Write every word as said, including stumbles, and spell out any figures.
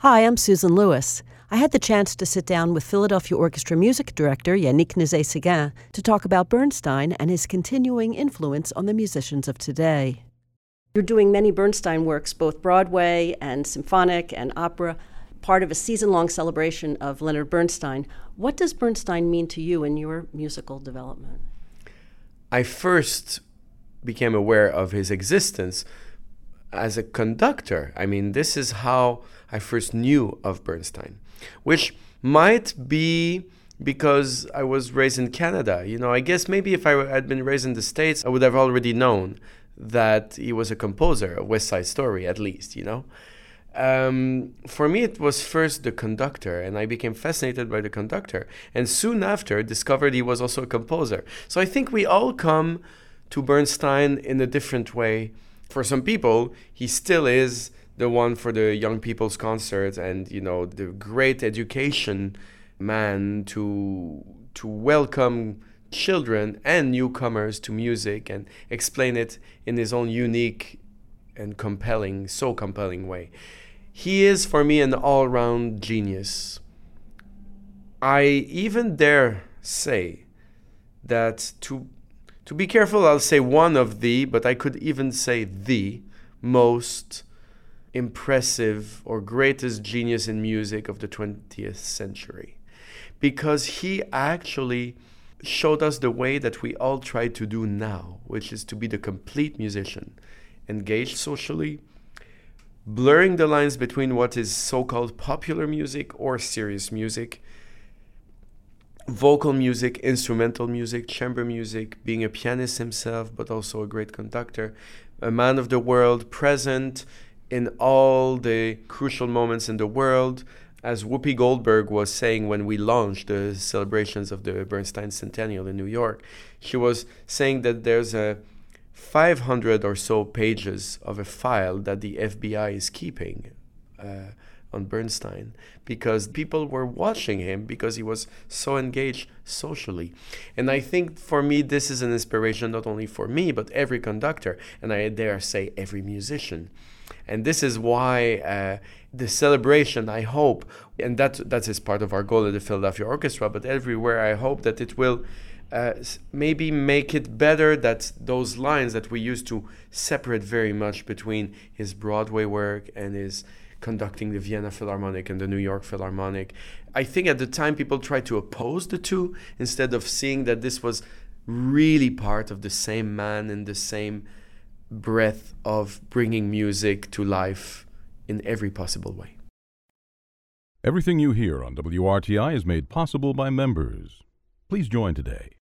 Hi, I'm Susan Lewis. I had the chance to sit down with Philadelphia Orchestra music director Yannick Nézet-Séguin to talk about Bernstein and his continuing influence on the musicians of today. You're doing many Bernstein works, both Broadway and symphonic and opera, part of a season-long celebration of Leonard Bernstein. What does Bernstein mean to you in your musical development? I first became aware of his existence as a conductor. I mean, this is how I first knew of Bernstein, which might be because I was raised in Canada. You know, I guess maybe if I had been raised in the States, I would have already known that he was a composer, a West Side Story at least, you know. Um, for me, it was first the conductor, and I became fascinated by the conductor, and soon after discovered he was also a composer. So I think we all come to Bernstein in a different way. For some people, he still is the one for the young people's concerts and, you know, the great education man to to welcome children and newcomers to music and explain it in his own unique and compelling, so compelling way. He is, for me, an all-round genius. I even dare say that to To be careful, I'll say one of the, but I could even say the most impressive or greatest genius in music of the twentieth century. Because he actually showed us the way that we all try to do now, which is to be the complete musician, engaged socially, blurring the lines between what is so-called popular music or serious music, vocal music, instrumental music, chamber music, being a pianist himself, but also a great conductor, a man of the world, present in all the crucial moments in the world. As Whoopi Goldberg was saying when we launched the celebrations of the Bernstein Centennial in New York, she was saying that there's a five hundred or so pages of a file that the F B I is keeping uh, on Bernstein, because people were watching him because he was so engaged socially. And I think for me, this is an inspiration not only for me, but every conductor, and I dare say every musician. And this is why uh, the celebration, I hope, and that that is part of our goal at the Philadelphia Orchestra, but everywhere I hope that it will uh, maybe make it better, that those lines that we used to separate very much between his Broadway work and his conducting the Vienna Philharmonic and the New York Philharmonic. I think at the time people tried to oppose the two instead of seeing that this was really part of the same man and the same breath of bringing music to life in every possible way. Everything you hear on W R T I is made possible by members. Please join today